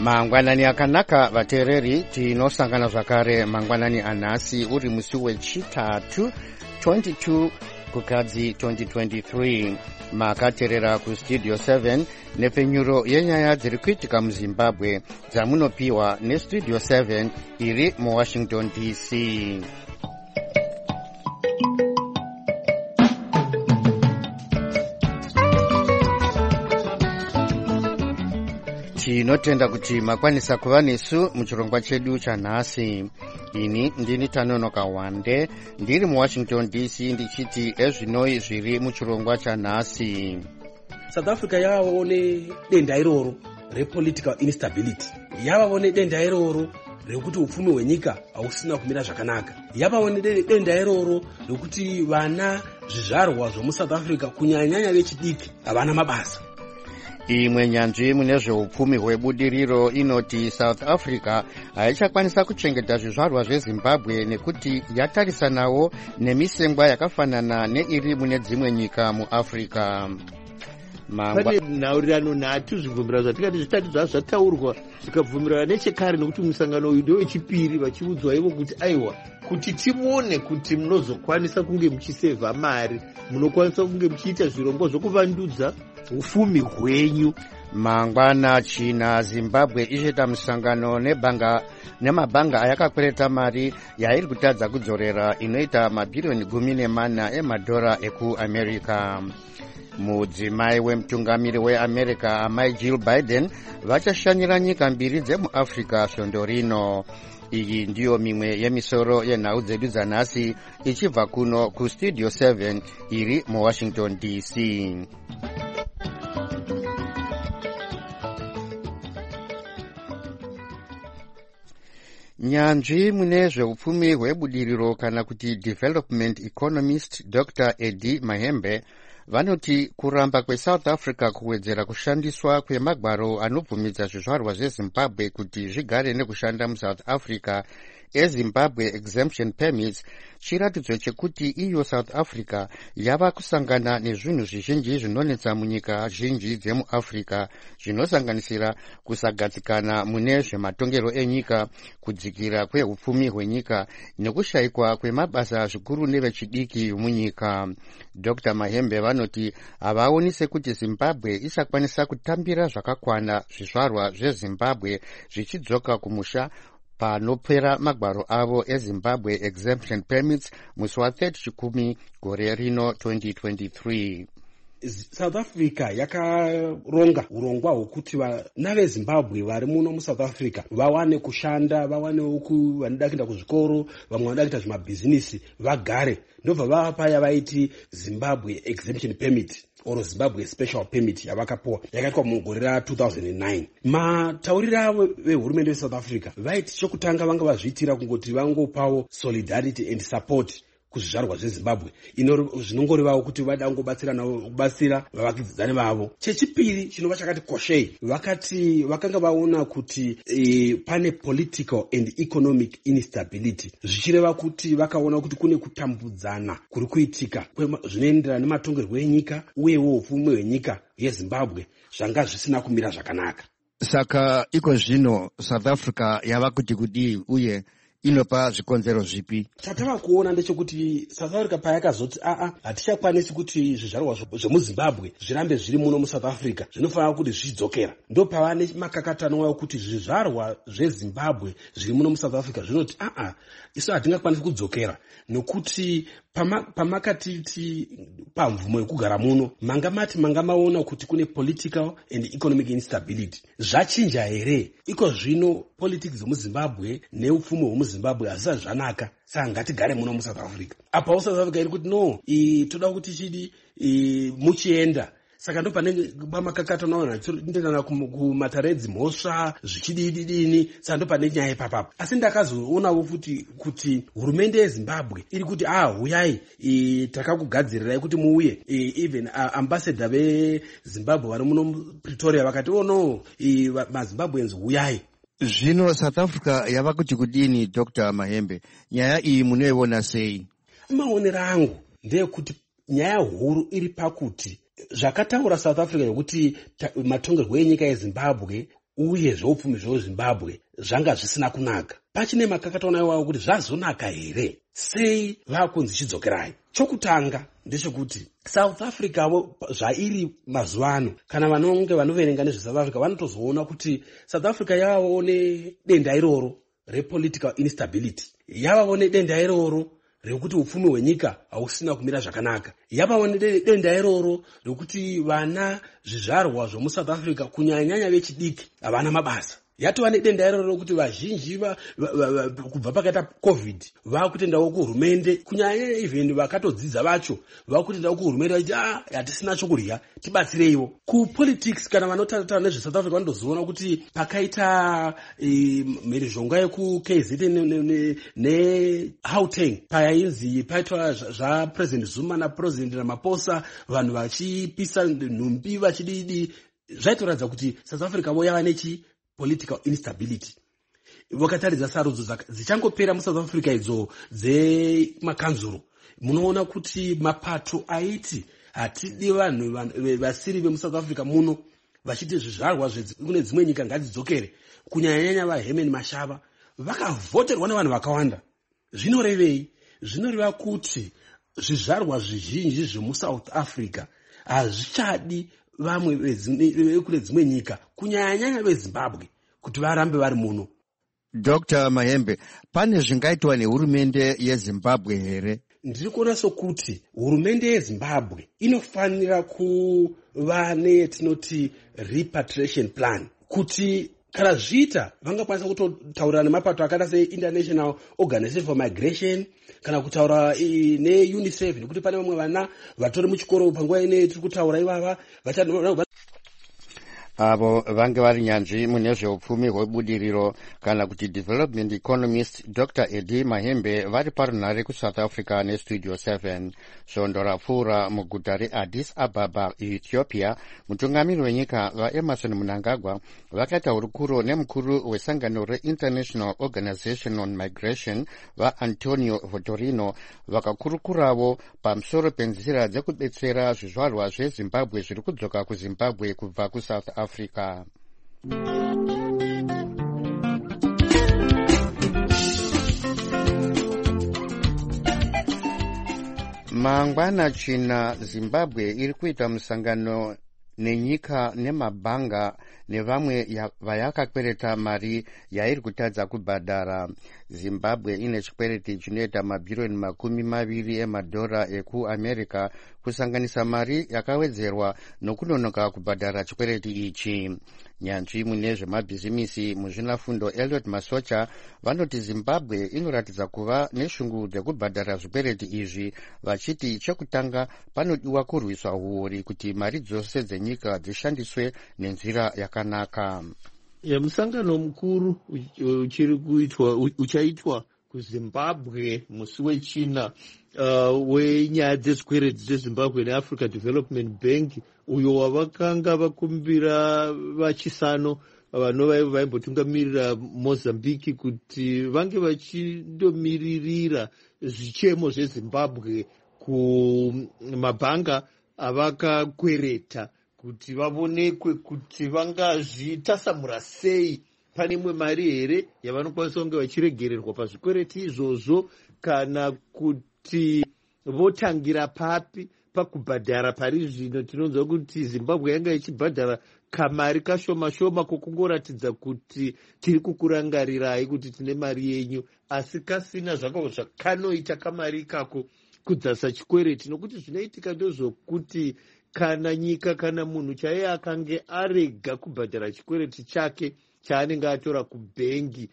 Mangwanani akanaka vateereri, tinosangana zvakare mangwanani anhasi uri musi wechitatu 22 kukadzi 2023. Makateerera kustudio 7 nepfenyuro yenyaya dziri kuitika muZimbabwe dzamunopiwa nestudio 7 iri muWashington DC. Tinotenda kuti makwanisa kuva nesu muchirongwa chedu chanhasi. Ini ndini Tanonoka Wande, ndiri muWashington DC ndichiti ezvinoi zviri muchirongwa chanhasi. South Africa yavawo nedenda iroro repolitical instability, yavawo nedenda iroro rekuti upfumi hwenyika hausina kumira zvakanaka, yavawo nedenda iroro rekuti vana zvizvarwa zvomuSouth Africa kunyanya vechidiki havana mabasa. Imwe nyanzvi mune zveupfumi hwebudiriro inoti South Africa haichakwanisa kuchengeta zvizvarwa zveZimbabwe nekuti yatarisanawo nemisengwa yakafanana neiri mune dzimwe nyika muAfrica. Pane nhaurirano nhatu zvibvumirano zvatingati zvitatu zvataurwa zvikabvumirana nechekare, nokuti musangano uyu ndewe chipiri vachiudzwa ivo kuti aiwa, kuti tione kuti munozokwanisa kunge muchisevha mari, munokwanisa kunge muchiita zvirongwa zvokuvandudza ufumi hwenyu. Mangwana China Zimbabwe ichita musangano nemabhanga ayakakwereta mari yairi kutadza kudzorera inoita mabhirioni 14 emadhora ekuAmerica. Mudzimai wemutungamiri weAmerica amai Jill Biden vachashanyira nyika mbiri dzemuAfrica svondo rino. Iyi ndiyo mimwe yemisoro yenhau dzedu dzanhasi ichibva kuno kustudio 7 iri muWashington DC. Nyanzvi mune zveupfumi hwebudiriro kana kuti development economist Dr. Eddie Mahembe vanoti kuramba kweSouth Africa kuwedzera kushandiswa kwemagwaro anobvumidza zvizvarwa zveZimbabwe kuti zvigare nekushanda muSouth Africa eZimbabwe exemption permits chiratidzo chekuti iyo South Africa yava kusangana nezvinhu zvizhinji zvinonetsa munyika zhinji dzemuAfrica, zvinosanganisira kusagadzikana mune zvematongero enyika, kudzikira kweupfumi hwenyika nekushayikwa kwemabasa zvikuru nevechidiki munyika. Dr. Mahembe vanoti havaoni sekuti Zimbabwe isakwanisa kutambira zvakakwana zvizvarwa zveZimbabwe zvichidzoka kumusha panopera magwaro avo eZimbabwe exemption permits musi wa30 chikumi gore rino 2023. South Africa yakaronga urongwa hwekuti vana veZimbabwe vari muno muSouth Africa vawane kushanda, vawanewo vanoda kuenda kuzvikoro, vamwe vanoda kuita zvimabhizinisi vagare. Ndobva vava paya vaiti Zimbabwe exemption permit or Zimbabwe special permit yavakapiwa, yakaitwa mugore ra2009. Matauriro avo vehurumende veSouth Africa vaiti chokutanga vanga vazviitira kungoti vangopawo solidarity and support kuzvizvarwa zveZimbabwe zvinongorevawo kuti vada kubatsira vavakidzani vavo. Chechipiri chinova chakati koshei, vakanga vaona kuti pane political and economic instability, zvichireva kuti vakaona kuti kune kutambudzana kuri kuitika zvinoenderana nematongerwo enyika uyewo upfumi hwenyika yeZimbabwe zvanga zvisina kumira zvakanaka. Saka iko zvino South Africa yava kuti kudii uye inopa zvikonzero zvipi? Chatava kuona ndechekuti South Africa payakazoti hatichakwanisi kuti zvizvarwa zvemuZimbabwe zvirambe zviri muno muSouth Africa, zvinofanira kuti zvidzokera. Ndo pavane makakatano wayo kuti zvizvarwa zveZimbabwe zviri muno muSouth Africa zvinoti isu hatingakwanisi kudzokera, nokuti pamakatiti pamvumo yekugara muno manga maona kuti kune political and economic instability. Zvachinja here? Iko zvino politics dzomuZimbabwe neupfumi hwemuZimbabwe hazisa zvanaka, saka ngatigare muno muSouth Africa. Apawo South Africa iri kuti no, toda kuti chidi muchienda. Saka ndo pamakakatona ndinotenda kumataredzi mhosva zvichididini, saka ndo pane nyaya ipapapo. Asi ndakazoonawo kuti hurumende yeZimbabwe iri kuti huyai takakugadzirirai kuti muuye. Even ambassador veZimbabwe vari muno Pretoria vakati no, maZimbabweans huyai. Zvino South Africa yava kuti kudini, Dr. Mahembe? Nyaya iyi munoiona sei? Maonero angu ndeyekuti nyaya huru iri pakuti zvakataura South Africa yokuti matongerwo enyika yeZimbabwe uye zveupfumi zvezimbabwe zvanga zvisina kunaka. Pachine makakataona iwawo kuti zvazonaka here, sei vakunzi chidzokerai. Chokutanga ndechekuti South Africa zvairi mazuva ano, kana vanonge vanoverenga nezveSouth Africa vanotozoona kuti South Africa yavawo nedenda iroro repolitical instability, yavawo nedenda iroro rekuti upfumi hwenyika hausina kumira zvakanaka, yavawo nedenda iroro rekuti vana zvizvarwa zvemuSouth Africa kunyanyanya vechidiki havana mabasa. Yatova nedenda iroro rokuti vazhinji kubva pakaita COVID vakutendawo kuhurumende, kunyanya even vakatodzidza vacho vakutendawo kuhurumende vachiti hatisina chokudya, tibatsireiwo. Kupolitics kana vanotaura nezveSouth Africa vanozoona kuti pakaita mhirizhonga yekuKZN neGauteng painzi paitwa zvaPresident Zuma naPresident Ramaphosa, vanhu vachipisa nhumbi vachididi, zvaitoratidza kuti South Africa yava nechi political instability. Vakataridza sarudzo dzichangopera muSouth Africa idzo dzemakanzuro, munoona kuti mapato aiti hatidi vanhu vasiri vemuSouth Africa muno vachiti zvizvarwa kune dzimwe nyika ngadzidzokere, kunyanyanya vaHerman Mashava vakavhoterwa nevanhu vakawanda. Zvinorevei? Zvinoreva kuti zvizvarwa zvizhinji zvemuSouth Africa hazvichadi vamwe kune dzimwe nyika, kunyanyanya veZimbabwe, kuti varambe vari muno. Dr. Mahembe, pane zvingaitwa nehurumende yeZimbabwe here? Ndiri kuona sokuti hurumende yeZimbabwe inofanira kuva netinoti repatriation plan, kuti kana zviita vangakwanisa kutotaura nemapato akada seInternational Organization for Migration, kana kutaura neUNICEF, nekuti pane vamwe vana vatori muchikoro panguva ine tiri kutaura ivava avo vange vari nyanzvi mune zveupfumi hwebudiriro kana kuti development economist Dr. Eddie Mahembe vari parunhare kuSouth Africa nestudio 7. Svondo rapfuura muguta reAddis Ababa, Ethiopia, mutungamiri wenyika vaEmerson Mnangagwa vakaita hurukuro nemukuru wesangano reInternational Organization on Migration vaAntonio Votorino, vakakurukuravo pamusoro penzira dzekudetsera zvizvarwa zveZimbabwe zviri kudzoka kuZimbabwe kubva kuSouth Africa. Mangwana China, Zimbabwe iri kuita musangano nenyika nemabhanga nevamwe vayakakwereta mari yairi kutadza kubhadhara. Zimbabwe ine chikwereti chinoita mabhiriyoni $20 emadhora ekuAmerica, kusanganisa mari yakawedzerwa nokunonoka kubhadhara chikwereti ichi. Nyanzvi mune zvemabhizimisi muzvinafundo Elliot Masocha vanoti Zimbabwe inoratidza kuva neshungu dzekubhadhara zvikwereti izvi, vachiti chekutanga panodiwa kurwiswa huori kuti mari dzose dzenyika dzishandiswe nenzira yakanaka. Musangano mukuru uchaitwa kuZimbabwe musi wechina wenyaya dzezvikwereti dzeZimbabwe neAfrica Development Bank, uyo wavakanga vakumbira vachisano vanova vaimbotungamirira Mozambique kuti vange vachindomiririra zvichemo zveZimbabwe kumabhanga avakakwereta, kuti vavonekwe kuti vangazvitasamura sei. Pane imwe mari here yavanokwanisa kunge vachiregererwa pazvikwereti izvozvo, kana kuti votangira papi pakubhadhara pari zvino? Tinonzwa kuti Zimbabwe yanga ichibhadhara kamari kashoma shoma kokungoratidza kuti tiri kukurangarirai kuti tine mari yenyu, asi kasina zvakanoita kamari kako kudzasa chikwereti, nokuti zvinoitika ndozvokuti kana nyika kana munhu chaiye akange arega kubhadhara chikwereti chake chaanenge atora kubhengi,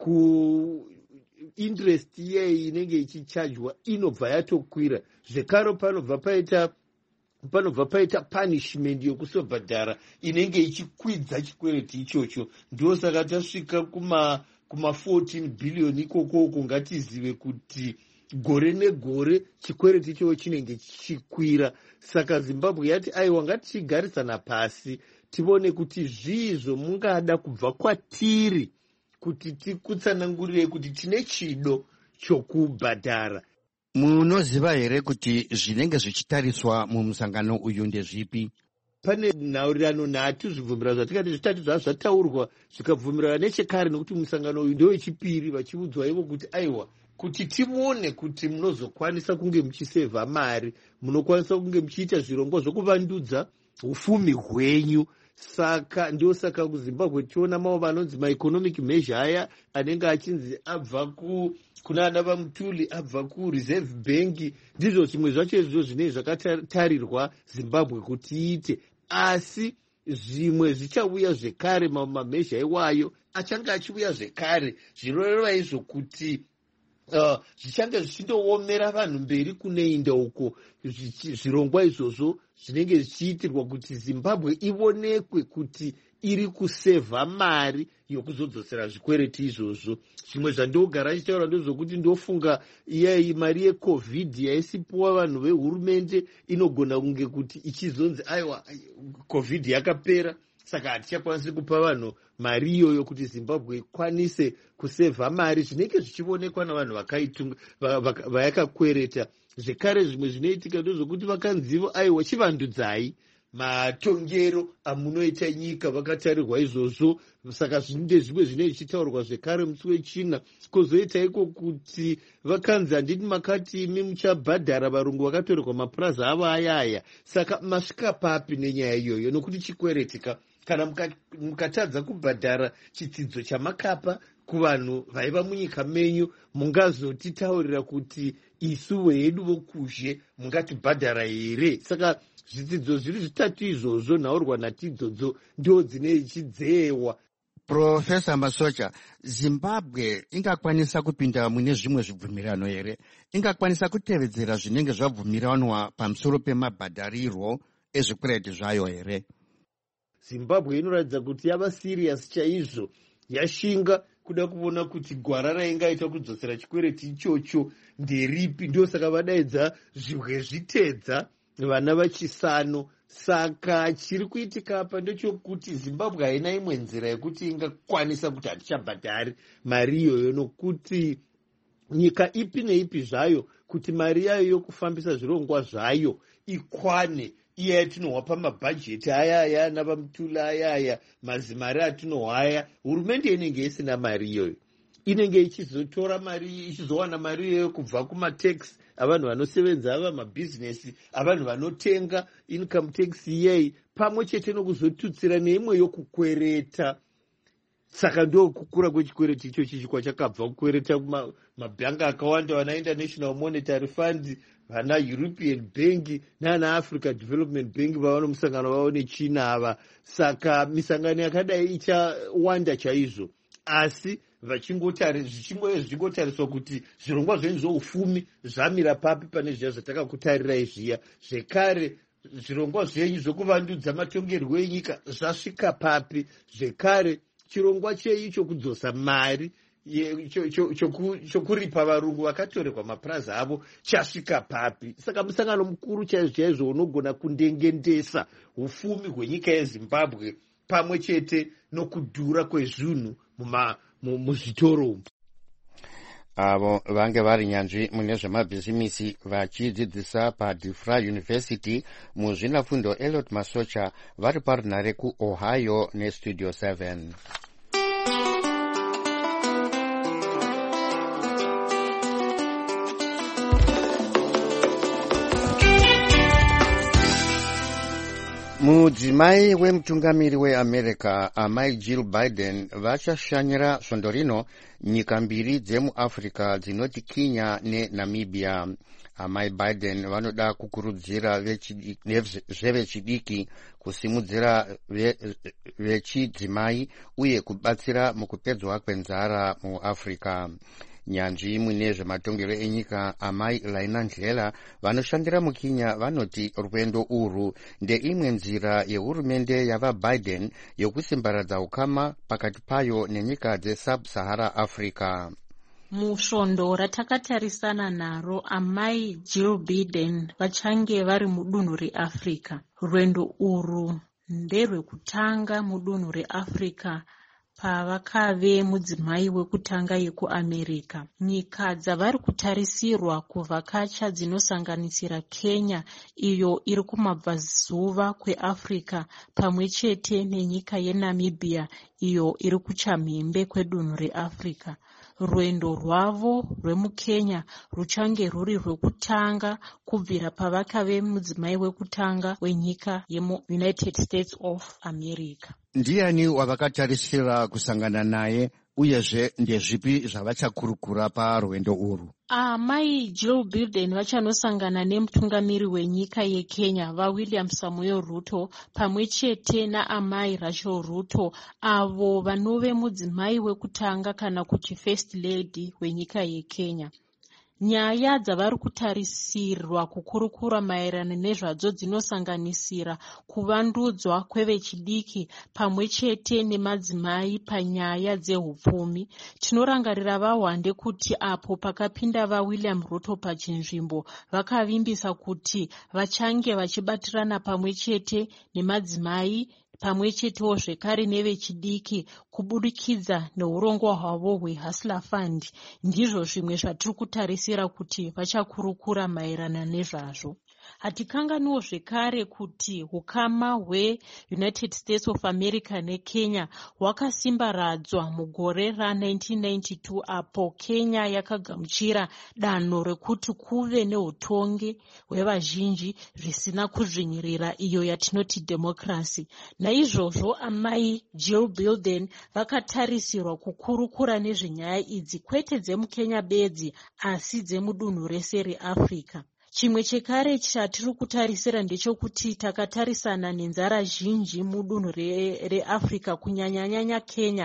interest iyei inenge ichichajwa inobva yatokwira zvekaro. Panobva paita punishment yokusobhadhara inenge ichikwidza chikwereti ichocho. Ndio saka tasvika kuma 14 billion ikoko. Ngatizive kuti gore negore chikwereti ichocho chinenge chichikwira. Saka Zimbabwe yati aiwa, ngatichigarisana pasi tivone kuti zvizvo mungada kubva kwatiri kuti tikutsanangurirei kuti tine chido chokubhadhara. Munoziva here kuti zvinenge zvichitariswa mumusangano uyu ndezvipi? pane nhaurirano nhatu zvibvumirano zvatingati zvitatu zvava zvataurwa zvikabvumirana nechekare, nekuti musangano uyu ndowechipiri, vachiudzwa ivo kuti aiwa, kuti timuone kuti munozokwanisa kunge muchisevha mari, munokwanisa kunge muchiita zvirongwa zvokuvandudza ufumi hwenyu. Saka ndosaka kuZimbabwe tiona mamwe vanonzi maeconomic measure aya anenge achinzi abva kuna ana vaMutuli, abva kuReserve Bank, ndizvo zvimwe zvacho izvo zvinenge zvakatarirwa Zimbabwe kuti iite. Asi zvimwe zvichauya zvekare, mamwe mamezha iwayo achange achiuya zvekare, zvinoreva izvo kuti zvichange zvichindoomera vanhu mberi kunoinda uko zvirongwa izvozvo zvinenge zvichiitirwa kuti Zimbabwe ionekwe kuti iri kusevha mari yokuzodzosera zvikwereti izvozvo. Zvimwe zvandogara achitaura ndezvokuti ndofunga iyai mari yeCovid yaisipuwa vanhu vehurumende inogona kunge kuti ichizonzi aiwa Covid yakapera, saka hatichakwanisi kupa vanhu mari iyoyo kuti Zimbabwe ikwanise kusevha mari. Zvinenge zvichionekwa navanhu vayakakwereta. Zvekare zvimwe zvinoitika ndezvokuti vakanzivo aiwa chivandudzai matongero amunoita nyika, vakatarirwa izvozvo. Saka zvimwe zvine zvichitaurwa zvekare musi wechina. Kozoita iko kuti vakanzi handiti makati imi muchabhadhara varungu vakatorerwa mapurazi avo ayaya. Saka masvika papi nenyaya iyoyo, nokuti chikweretika kana mukatadza kubhadhara chitsidzo chamakapa kuvanhu vaiva munyika menyu, mungazotitaurira kuti isu vedu vokuzhe mungatibhadhara here? Saka zvidzidzo zviri zvitatu izvozvo, nhaurwa nhatu idzodzo ndo dzine chidzewa. Profesa Masocha, Zimbabwe ingakwanisa kupinda mune zvimwe zvibvumirano here? Ingakwanisa kutevedzera zvinenge zvabvumiranwa pamusoro pemabhadharirwo ezvikwereti zvayo here? Zimbabwe inoratidza kuti yava siriasi chaizvo, yashinga kuda kuona kuti gwara raingaita kudzosera chikwereti ichocho nderipi. Ndosaka vadaidza zvitedza vana vachisano. Saka chiri kuitika apa ndechokuti Zimbabwe haina imwe nzira yekuti ingakwanisa kuti hatichabhadhari mari iyoyo, nokuti nyika ipi neipi zvayo kuti mari yayo yokufambisa zvirongwa zvayo ikwane, iya yatinohwa pamabhajeti ayaya navaMutula ayaya, mazimari atinohwaya, hurumende inenge isina mari iyoyo. Inenge ichizotora mari, ichizowana mari iyoyo kubva kumatax avanhu vanosevenza, ava mabhizinesi, avanhu vanotenga, income tax iyei, pamwe chete nokuzotutsira neimwe yokukwereta. Saka ndo kukura kwechikwereti ichochi kwachakabva kukwereta mabhangi akawanda, vana International Monetary Fund, vana European Bank nana Africa Development Bank vavano musangano wavo nechina ava. Saka misangano yakadai ichawanda chaizvo, asi zvichingotariswa kuti zvirongwa zvenyu zvoufumi zvamira papi pane zviya zvatakakutarirai zviya. Zvekare zvirongwa zvenyu zvokuvandudza matongerwo enyika zvasvika papi. Zvekare chirongwa cheicho kudzosa mari chokuripa varungu vakatorerwa mapurazi avo chasvika papi. Saka musangano mukuru chaizvo unogona kundengendesa ufumi hwenyika yeZimbabwe pamwe chete nokudhura kwezvinhu muzvitoro. Avo vange vari nyanzvi mune zvemabhizimisi vachidzidzisa paDifra University muzvinafundo Elliot Masocha vari parunhare kuOhio neStudio 7. Mudzimai wemutungamiri weAmerica amai Jill Biden vachashanyira svondo rino nyika mbiri dzemuAfrica dzinoti Kenya neNamibia. Amai Biden vanoda kukurudzira zvevechidiki kusimudzira vechidzimai uye kubatsira mukupedzwa kwenzara muAfrica. Nyanzvi mune zvematongero enyika amai Laina Ndlela vanoshandira muKenya vanoti rwendo urwu ndeimwe nzira yehurumende yavaBiden yokusimbaradza ukama pakati payo nenyika dzeSub-Sahara Africa. Musvondo ratakatarisana naro amai Jill Biden vachange vari mudunhu reAfrica. Rwendo urwu nderwekutanga mudunhu reAfrica pavakave mudzimai wekutanga yekuamerica. Nyika dzavari kutarisirwa kuvhakacha dzinosanganisira Kenya, iyo iri kumabvazuva kweAfrica, pamwe chete nenyika yeNamibia, iyo iri kuchamhembe kwedunhu reAfrica. Rwendo rwavo rwemukenya ruchange rwuri rwekutanga kubvira pavakave mudzimai wekutanga wenyika yemuUnited States of America. Ndiani wavakatarisira kusangana naye uyezve ndezvipi zvavachakurukura parwendo urwu? Mai Jill Biden vachanosangana nemutungamiri wenyika yeKenya vaWilliam Samuel Ruto pamwe chete naamai Rachel Ruto, avo vanove mudzimai wekutanga kana kuti first lady wenyika yeKenya. Nyaya dzavari kutarisirwa kukurukura maererano nezvadzo dzinosanganisira kuvandudzwa kwevechidiki pamwe chete nemadzimai panyaya dzehupfumi. Tinorangarira vahwande kuti apo pakapinda vaWilliam Ruto pachinzvimbo vakavimbisa kuti vachange vachibatirana pamwe chete nemadzimai pamwe chetewo zvekare nevechidiki kubudikidza neurongwa hwavo hweHustler Fund. Ndizvo zvimwe zvatiri kutarisira kuti vachakurukura maererano nezvazvo. Hatikanganiwo zvekare kuti hukama hweUnited States of America neKenya hwakasimbaradzwa mugore ra1992 apo Kenya yakagamuchira danho rekuti kuve neutongi hwevazhinji zvisina kuzvinyirira, iyo yatinoti democracy. Naizvozvo amai Jill Biden vakatarisirwa kukurukura nezvenyaya idzi, kwete dzemuKenya bedzi asi dzemudunhu rese reAfrica. Chimwe chekare chatiri kutarisira ndechekuti takatarisana nenzara zhinji mudunhu reAfrica, kunyanyanyanya Kenya,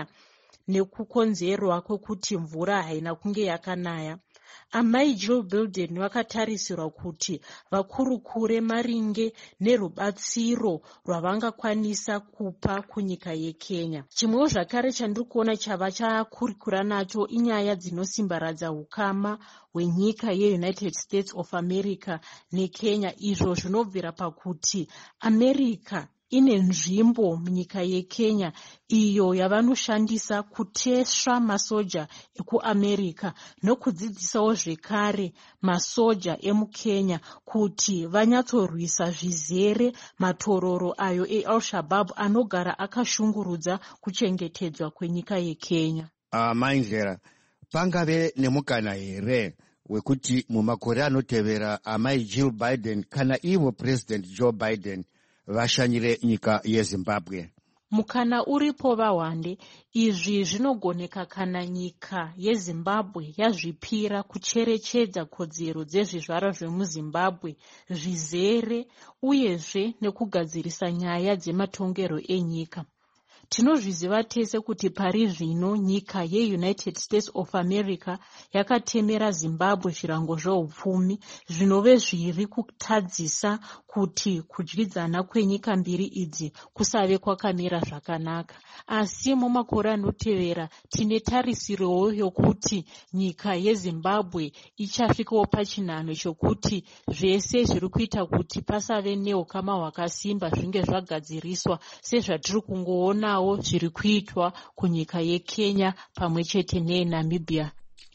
nekukonzerwa kwekuti mvura haina kunge yakanaya. Amai Jill Biden vakatarisirwa kuti vakurukure maringe nerubatsiro rwavangakwanisa kupa kunyika yeKenya. Chimwewo zvakare chandiri kuona chavachakurukura nacho inyaya dzinosimbaradza hukama hwenyika yeUnited States of America neKenya. Izvo zvinobvira pakuti America ine nzvimbo munyika yeKenya iyo yavanoshandisa kutesva masoja ekuAmerica nokudzidzisawo zvekare masoja emuKenya kuti vanyatsorwisa zvizere matororo ayo eAl-Shabaab anogara akashungurudza kuchengetedzwa kwenyika yeKenya. Mainzera, pangave nemukana here wekuti mumakore anotevera amai Jill Biden kana ivo President Joe Biden vashanyire nyika yeZimbabwe? Mukana uripo vahwande. Izvi zvinogoneka kana nyika yeZimbabwe yazvipira kucherechedza kodzero dzezvizvarwa zvemuZimbabwe zvizere uyezve nekugadzirisa nyaya dzematongerwo enyika. Tinozviziva tese kuti pari zvino nyika yeUnited States of America yakatemera Zimbabwe zvirango zveupfumi zvinove zviri kutadzisa kuti kudyidzana kwenyika mbiri idzi kusave kwakamira zvakanaka. Asi mumakore anotevera tine tarisiro yokuti nyika yeZimbabwe ichasvikawo pachinhano chokuti zvese zviri kuita kuti pasave neukama hwakasimba zvinge zvagadziriswa, sezvatiri kungoona zviri kuitwa kunyika yeKenya pamwe chete neNamibia.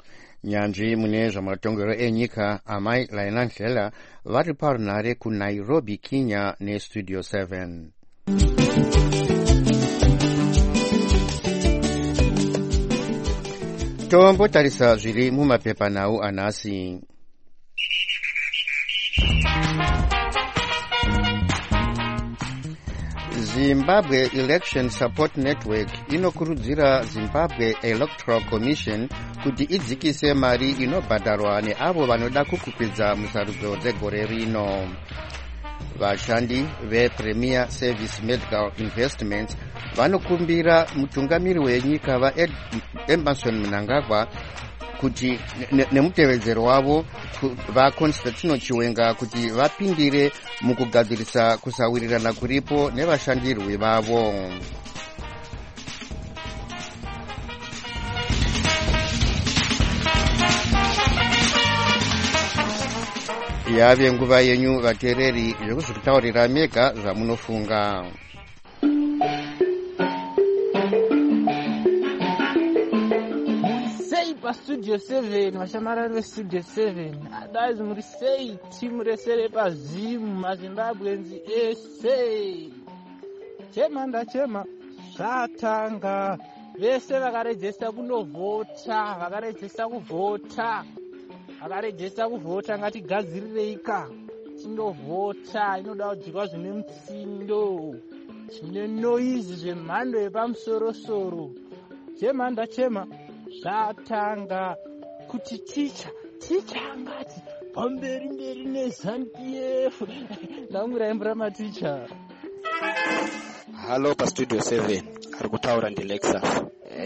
Nyanzvi mune zvamatongero enyika amai Laina Nhlela vari parunhare kuNairobi, Kenya neStudio 7. Tombotarisa zviri mumapepanhau anhasi. Zimbabwe Election Support Network inokurudzira Zimbabwe Electoral Commission kuti idzikise mari inobhadharwa neavo vanoda kukwikwidzwa musarudzo dzegore rino. Vashandi vePremier Service Medical Investments vanokumbira mutungamiri wenyika vaEmmerson Mnangagwa kuti nemutevedzero wavo vaConstantino Chiwenga kuti vapindire mukugadzirisa kusawirirana kuripo nevashandirwi vavo. Yave nguva yenyu vateereri zvekuzvitaurira mega zvamunofunga. pastudio 7 vashamarari vestudio 7 adaizi muri sei timu rese repazimu mazimbabwenzi ese chema zvatanga vese vakarejesta kunovhota vakarejesta kuvhota ngatigadzirireika tindovhota. Inoda kudyirwa zvine mutsindo zvine noizi zvemhando yepamusorosoro. Chema zvatanga kuti ticha angati pamberi neZANU-PF. Ndamuraimbura maticha. Halo pastudio 7 ari kutaura ndiLexus.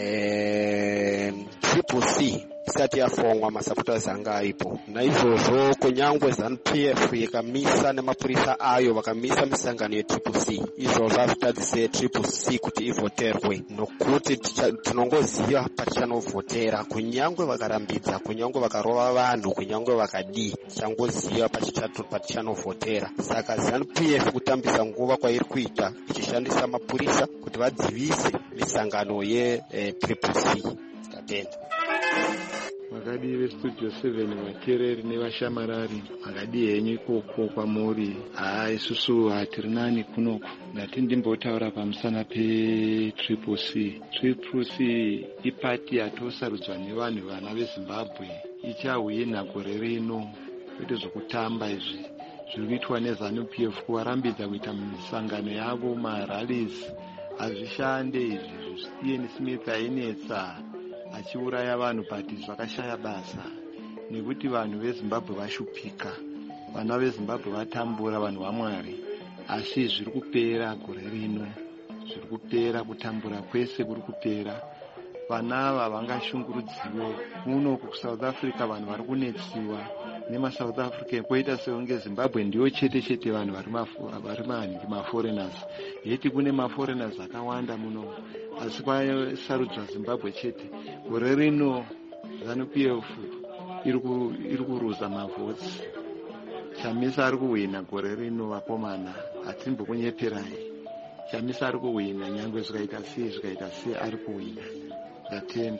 Triple C isati yafongwa masapotasi anga aripo. Naizvozvo kunyangwe ZANU-PF yakamisa nemapurisa ayo vakamisa misangano yeTriple C, izvozvo hazvitadzise Triple C kuti ivhoterwe, nokuti tinongoziva patichanovhotera. Kunyangwe vakarambidza, kunyangwe vakarova vanhu, kunyangwe vakadii, tichangoziva patichanovhotera. Saka ZANU-PF kutambisa nguva kwairi kuita ichishandisa mapurisa kuti vadzivise misangano yeTriple C. Tatenda. Makadi vestudio 7 vateereri nevashamarari makadi henyu ikoko kwamuri. Isusu hatiri nani kunoko, ndatimbotaura pamusana peTriple C. Triple C ipati yatosarudzwa nevanhu vana veZimbabwe, ichahwina gore rino. Kwete zvokutamba izvi zviri kuitwa neZANU-PF kuvarambidza kuita misangano yavo, marallies. Hazvishande izvi, Ian Smith ainetsa achiuraya vanhu pati zvakashaya basa, nekuti vanhu veZimbabwe vashupika, vana veZimbabwe vatambura, vanhu vaMwari. Asi zviri kupera gore rino, zviri kupera, kutambura kwese kuri kupera. Vana ava vangashungurudziwe. Muno kuSouth Africa vanhu vari kunetsiwa nemaSouth African, kwoita sekunge Zimbabwe ndiyo chete vanhu vari maningi maforeigners. Yeti kune maforeigners akawanda muno, asi kwasarudzwa Zimbabwe chete. Gore rino ZANU-PF iri kuruza mavhotsi. Chamisa ari kuhwina gore rino, vakomana, hatimbokunyeperai. Chamisa ari kuhwina, nyangwe zvikaita sei ari kuhwina. Ndatenda.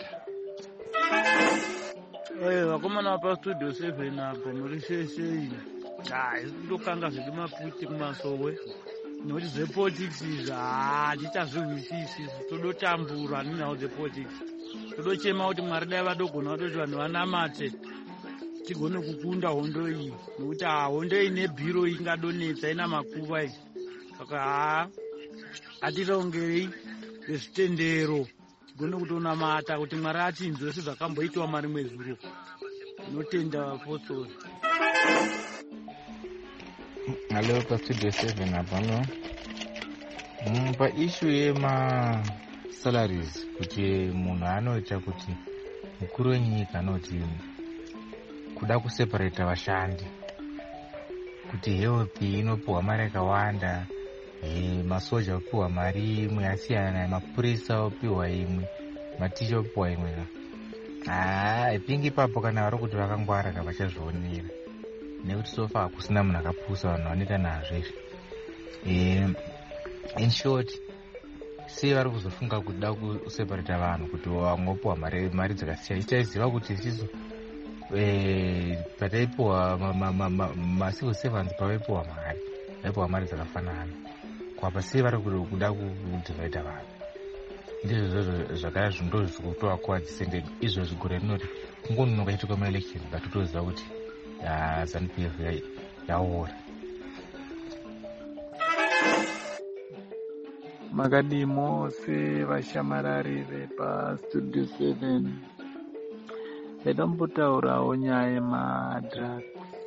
Vakomana vapastudio 7 apo muri sei? Ndokanga zviri maputi kumasowe, nokuti zvepolitics izvi hatichazvihwisisi. Todotambura ninawo dzepolitics. Todochema kuti Mwari dai vadogona kutoti vanhu vanamate tigone kukunda hondo iyi, nokuti hondo iyi nebhiro ingadonetsa ina makuva iyi. Saka hatirongerei nezvitendero tigone kutonamata kuti Mwari atinzwe sezvakamboitwa mari mwezuro. Tinotenda vapostori. Halo pastudio 7 apano. Paishu yemasalaries, kuti munhu anoita kuti mukuru wenyika anoti kuda kuseparata vashandi, kuti help inopiwa mari yakawanda, masoja opiwa mari imwe yasiyana, mapurisa opiwa imwe, maticha opiwa imwe. Ipingi ipapo kana vari kuti vakangwara vachazvionera, nekuti sofa hakusina munhu akapusa vanhu vanoita nazvo izvi. In short, sei vari kuzofunga kuda kuseparata vanhu kuti vamwe opiwa mari dzakasiyana. Ichaiziva kuti isisu pataipiwa macivil servants pavaipiwa mari dzakafanana. Kwapa sei vari kuda kudivhaidha vanhu. Ndizvo zvakaya ndozvikutoa kuadzisended izvozvi gore rinoti kungononoka itika maelection ngatotoziva kuti ZANU-PF yaora. Makadi mose vashamarari vepastudio 7, ndombotaurawo nyaya yemadrugs.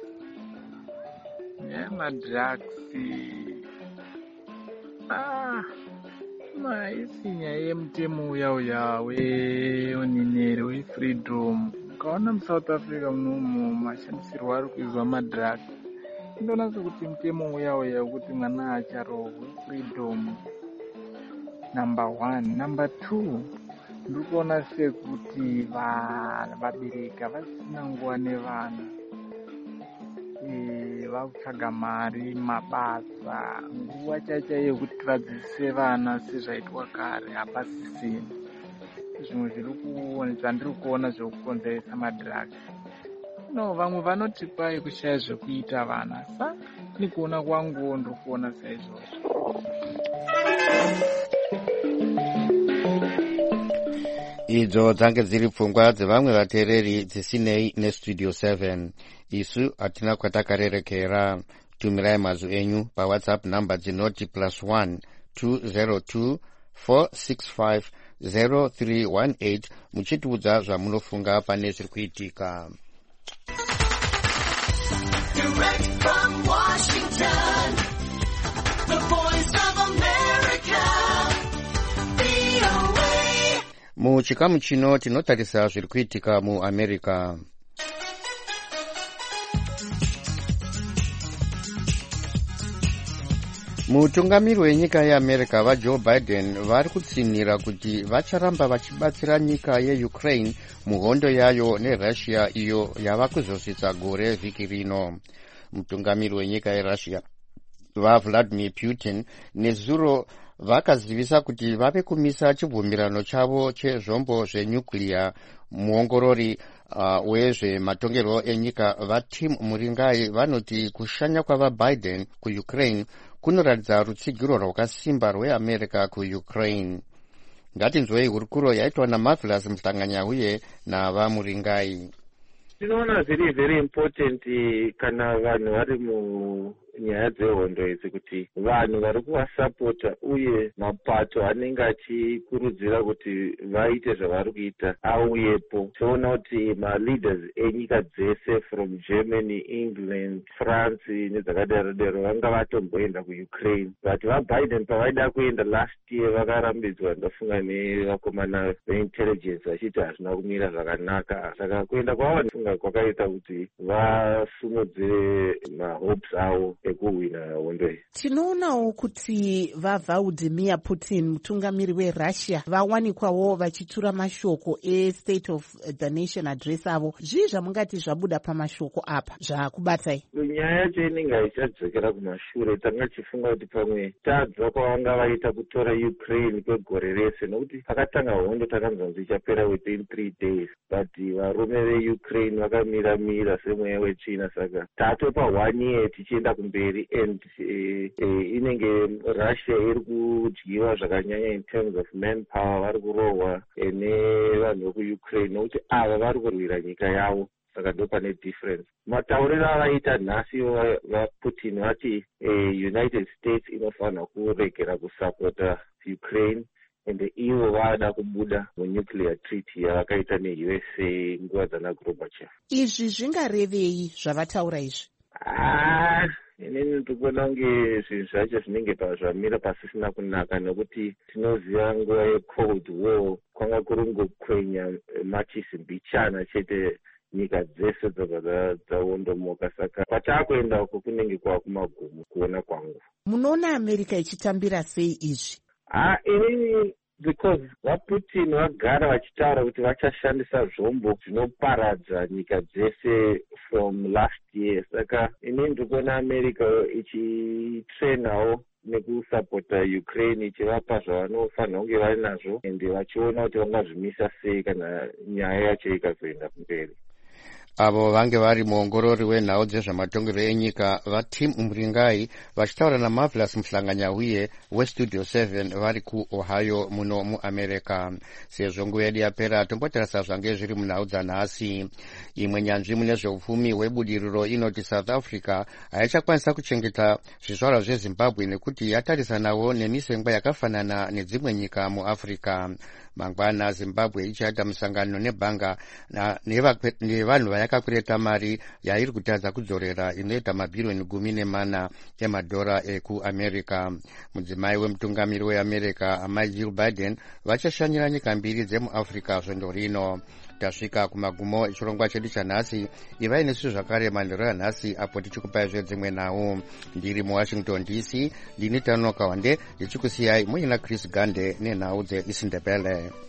Maisi nyaya yemutemo uya weoninere wefreedom. Ukaona muSouth Africa munomu mashandisirwo ari kuizwa madrugs, indoona sekuti mutemo uya wekuti mwana acharohwe freedom. Number 1. Number 2, ndiri kuona sekuti vabereki vasina nguva nevana. Vakutsvaga mari, mabasa, nguva chaiyo yekuti vadzidzise vana sezvaitwa kare hapasisina. zvimwe zvandiri kuona zvekukonzeresa madrugs. No, vamwe vanoti kwai kushaya zvekuita vana. Sa nikuona kwangu ndiri kuona saizvozvo. idzo dzange dziri pfungwa dzevamwe vateereri dzisinei nestudio 7. isu hatina kwatakarerekera. tumirai mazwi enyu pawhatsapp namba dzinoti +1 202 465 0318 muchitiudza zvamunofunga pane zviri kuitika. Direct from Washington, the voice of America, VOA. muchikamu chino tinotarisa zviri kuitika muamerica. mutungamiri wenyika yeamerica vajoe biden vari kutsinhira kuti vacharamba vachibatsira nyika yeukraine muhondo yayo nerussia iyo yava kuzosvitsa gore vhiki rino. mutungamiri wenyika yerussia vavladimir putin nezuro vakazivisa kuti vave kumisa chibvumirano chavo chezvombo zvenyukliya. muongorori wezvematongerwo enyika vatim muringai vanoti kushanya kwavabiden kuukraine kunoratidza rutsigiro rwakasimba rweamerica kuukraine. ngatinzwei hurukuro yaitwa namarvelous muhlanganya uye navamuringai. tinoona zviri very important kana vanhu vari munyaya dzehondo idzi kuti vanhu vari kuvasapota uye mapato anenge achikurudzira kuti vaite zvavari kuita auyepo. toona kuti maleaders enyika dzese from Germany, England, France nedzakadaro vanga vatomboenda kuukraine, but vabiden pavaida kuenda last year vakarambidzwa ndafunga nevakomana veintelligence vachiti hazvina kumira zvakanaka. saka kuenda kwavo ndifunga kwakaita kuti vasimudzire mahopes avo ekuhwina hondo iyi. tinoonawo kuti vavladimir Putin mutungamiri werussia vawanikwawo vachitura mashoko estate of the nation address avo. zvii zvamungati zvabuda pamashoko apa zvakubatai? nyaya yacho inenge haichadzokera kumashure. tanga tichifunga kuti pamwe tadza kwavanga vaita kutora Ukraine kwegore rese, nokuti pakatanga hondo takanzwa kuti ichapera within 3 days, but varume veukraine vakamira semweya wechina. saka tatopa 1 year tichienda kumberi and inenge Russia iri kudyiwa zvakanyanya in terms of manpower, vari kurohwa nevanhu vekuukraine nokuti ava vari kurwira nyika yavo. saka ndo pane difference. matauriro avaita nhasi vaputin vati United States inofanira kuregera kusapota Ukraine ende ivo vada kubuda munuclear treaty yavakaita neUSA nguva dzana Gorbachev. izvi zvingarevei zvavataura izvi? inini ndikuona kunge zvinhu zvacho zvinenge zvamira pasisina kunaka, nekuti tinoziva nguva yecold war kwanga kuri ngokwenya machisimbichana chete nyika dzese dzabva dzaondomoka. saka kwataakuenda uko kunenge kwakumagumu kuona kwangu. munoona america ichitambira sei izvi? inini because vaputin vagara vachitaura kuti vachashandisa zvombo zvinoparadza nyika dzese from last year. saka inini ndikuona america ichitrenawo nekusapota Ukraine, ichivapa zvavanofanira kunge vari nazvo ende vachiona kuti vangazvimisa sei kana nyaya yacho ikazoenda kumberi. avo vange vari muongorori wenhau dzezvematongero enyika vatim muringai vachitaura namarvelous muhlanganya uye westudio 7 vari kuohio muno muamerica. sezvo nguva yedu yapera tombotarisa zvange zviri munhau dzanhasi. imwe nyanzvi mune zveupfumi hwebudiriro inoti south africa haichakwanisa kuchengeta zvizvarwa zvezimbabwe nekuti yatarisanawo nemisengwa yakafanana nedzimwe nyika muafrica. mangwana zimbabwe ichaita musangano nebhanga nevanhu vayakakureta mari yairi kutadza kudzorera inoita mabhirioni 14 emadhora ekuamerica. mudzimai wemutungamiri weamerica amai Jill Biden vachashanyira nyika mbiri dzemuafrica svondo rino. tasvika kumagumo echirongwa chedu chanhasi. ivai nesu zvakare manhero yanhasi apo tichikupai zvedzimwe nhau. ndiri muwashington DC ndini Tanoka Wande ndichikusiyai muina Chris Gande nenhau dzeisindebele.